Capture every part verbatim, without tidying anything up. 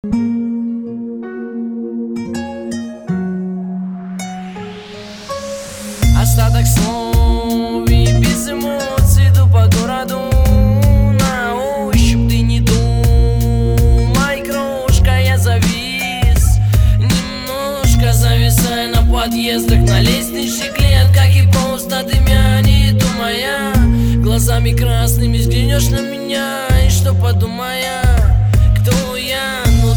Остаток слов и без эмоций иду по городу на ощупь. Ты не думай, крошка, я завис. Немножко зависая на подъездах, на лестничных клетках, и просто дымя, не думая, глазами красными взглянешь на меня, и что подумая, кто я? Ну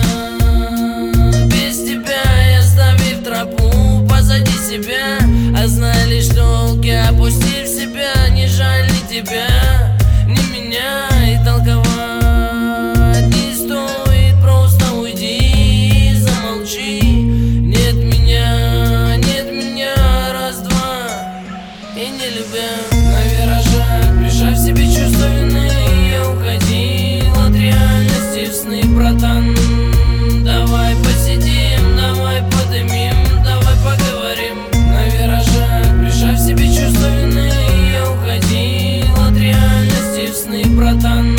да, без тебя я, оставив тропу позади себя, а знай лишь только, опустив себя, не жаль ни тебя, ни меня, и толковать не стоит, просто уйди, замолчи. Нет меня, нет меня, раз-два, и не любя. На виражах, прижав себе чувство вины, я уходил от реальности в сны, братан. Давай посидим, давай подымим, давай поговорим. На виражах, прижав себе чувство вины, я уходил от реальности в сны, братан.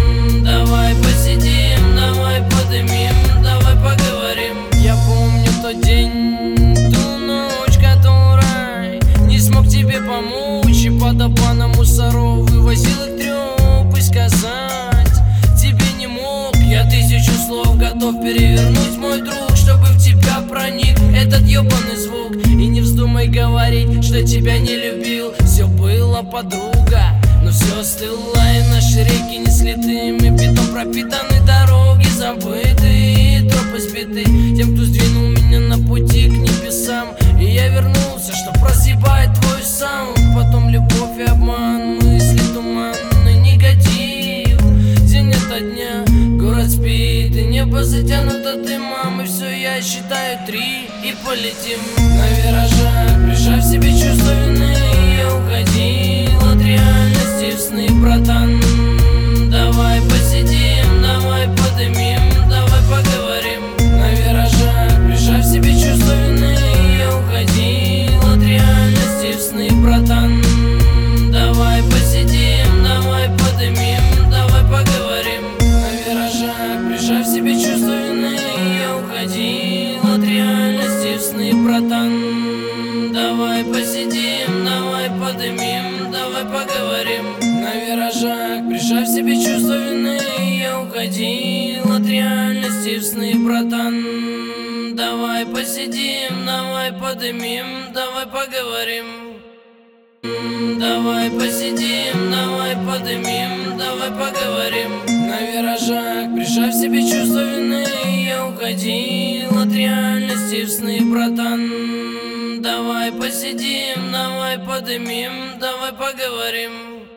Давай посидим, давай подымим, давай поговорим. Я помню тот день, ту ночь, которой не смог тебе помочь, и под опаном мусоров вывозил их трёп, и сказать тебе не мог. Я тысячу слов готов перевернуть, мой друг, чтобы в тебя проник этот ёбаный звук. И не вздумай говорить, что тебя не любил. Все было, подруга, но все остыло, и наши реки несли дым, и бетон пропитаны, дороги забыты, тропы сбиты тем, кто сдвинул меня на пути к небесам. И я вернулся, чтоб разъебать твой саунд. Потом любовь и обман, мысли туманный негатив. День ото дня, город спит, и небо затянуто дымом. И все, я считаю три, и полетим. На виражах, прижав себе чувство вины, я уходил от реальности в сны, братан. Давай посидим, давай подымим, давай поговорим. На виражах, прижав себе чувство вины, я уходил от реальности в сны, братан. Давай посидим, давай подымим, давай поговорим. На виражах, прижав себе чувство вины, я уходил от реальности в сны, братан. Давай посидим, давай подымим, давай поговорим. На виражах, прижав себе чувство вины, я уходил от реальности в сны, братан. Давай посидим, давай подымим, давай поговорим. Давай посидим, давай подымим, давай поговорим. На виражах, прижав себе чувство вины, я уходил от реальности в сны, братан. Давай посидим, давай подымим, давай поговорим.